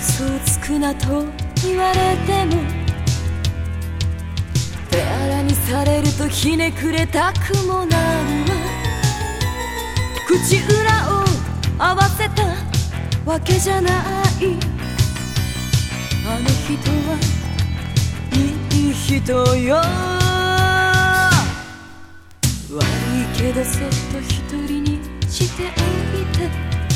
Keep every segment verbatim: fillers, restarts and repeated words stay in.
嘘をつくなと言われても、手荒にされるとひねくれたくもなるわ。口裏を合わせたわけじゃない。あの人はいい人よ。悪いけどそっと一人にしておいて、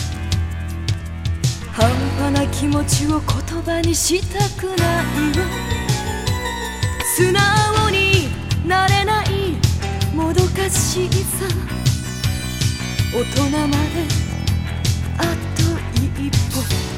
半端な気持ちを言葉にしたくないわ。素直になれないもどかしさ、大人まであと一歩